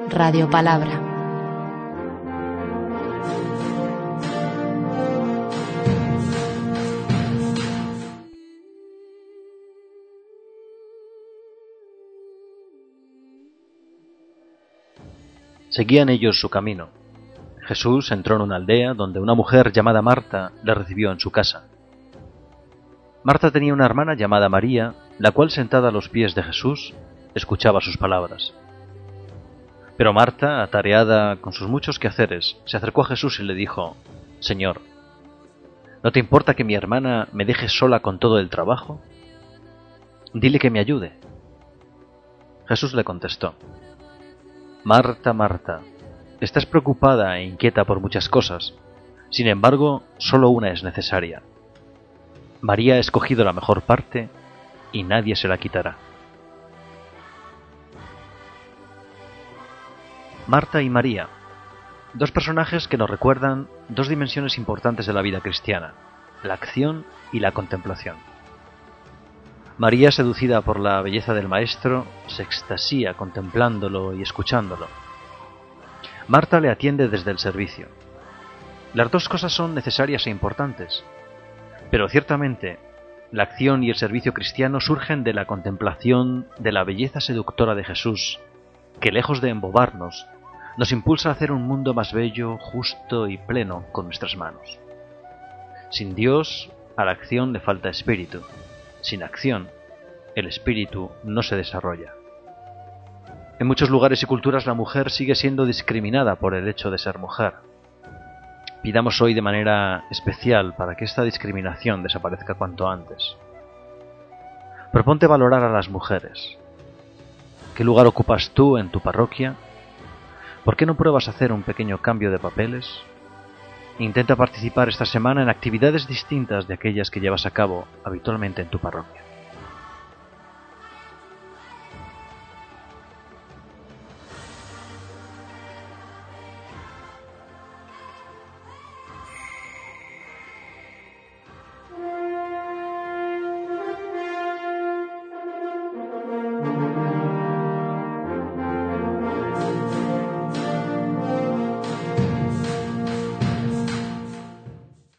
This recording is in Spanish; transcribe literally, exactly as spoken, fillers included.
Radio Palabra. Seguían ellos su camino. Jesús entró en una aldea donde una mujer llamada Marta le recibió en su casa. Marta tenía una hermana llamada María, la cual sentada a los pies de Jesús escuchaba sus palabras. Pero Marta, atareada con sus muchos quehaceres, se acercó a Jesús y le dijo: «Señor, ¿no te importa que mi hermana me deje sola con todo el trabajo? Dile que me ayude». Jesús le contestó: «Marta, Marta, estás preocupada e inquieta por muchas cosas. Sin embargo, solo una es necesaria. María ha escogido la mejor parte y nadie se la quitará». Marta y María, dos personajes que nos recuerdan dos dimensiones importantes de la vida cristiana: la acción y la contemplación. María, seducida por la belleza del Maestro, se extasía contemplándolo y escuchándolo. Marta le atiende desde el servicio. Las dos cosas son necesarias e importantes, pero ciertamente la acción y el servicio cristiano surgen de la contemplación de la belleza seductora de Jesús, que lejos de embobarnos, nos impulsa a hacer un mundo más bello, justo y pleno con nuestras manos. Sin Dios, a la acción le falta espíritu. Sin acción, el espíritu no se desarrolla. En muchos lugares y culturas la mujer sigue siendo discriminada por el hecho de ser mujer. Pidamos hoy de manera especial para que esta discriminación desaparezca cuanto antes. Proponte valorar a las mujeres. ¿Qué lugar ocupas tú en tu parroquia? ¿Por qué no pruebas hacer un pequeño cambio de papeles? Intenta participar esta semana en actividades distintas de aquellas que llevas a cabo habitualmente en tu parroquia.